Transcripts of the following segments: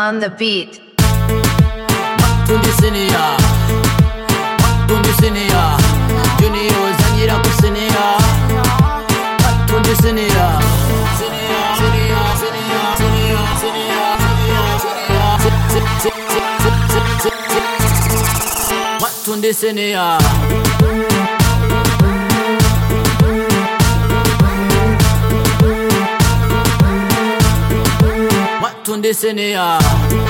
on the beat. Tundisinia, Tundisinia, Junior Zanyira Kusinia, Tundisinia, Tundisinia. Tundisinia.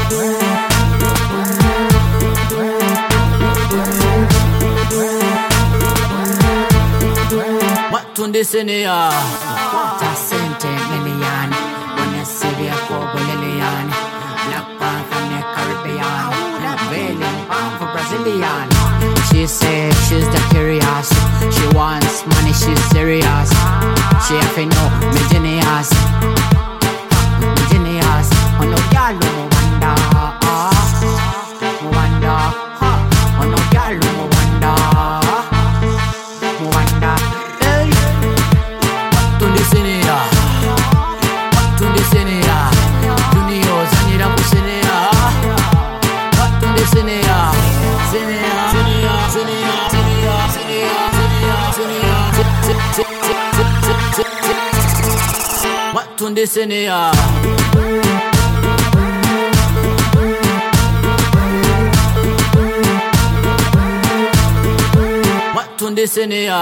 Tundisinia. Sente million, wanna see the Coco Lilian, Black Panther in the Caribbean, Valiant Palm for Brazilian. She said she's the curious, she wants money, she's serious. She have to know me genius, oh no girl, no wonder, oh no girl, no wonder, hey. Tundisinia, Tundisinia, Junior Zanyira Kusinia, Tundisinia, Sinia, Sinia, Sinia, Sinia, Sinia, Sinia, Sinia, Tundisinia. Tundisinia.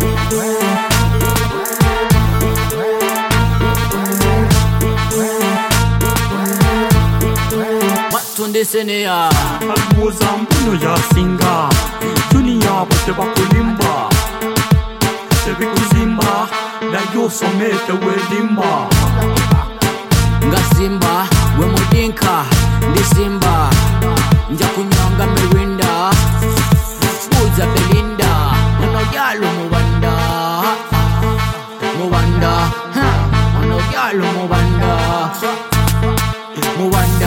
Tundisinia. Almuza mpuno ya singa Dunia bote bakulimba Tebi kuzimba Na yoso mete welimba Nga simba, we mudinka Ndi simba Nja kunyanga mirinda Buza Belinda Ono gyalo mubanda Mubanda Ono gyalo mubanda Mubanda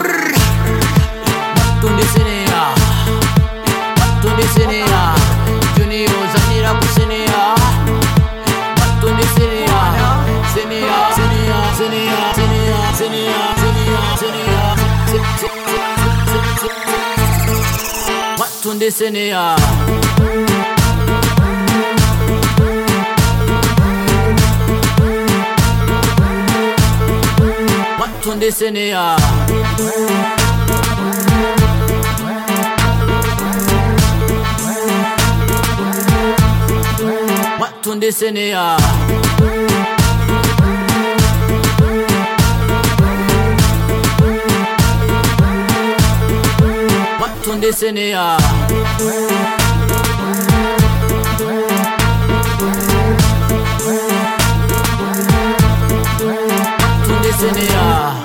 Tundisinia, Tundisinia, Junior Zanyira Kusinia, Tundisinia, Sinia, Sinia, Sinia, Sinia, Sinia, Sinia, Sinia, Tundisinia. Tundisinia. Tundisinia. Tundisinia. Tundisinia.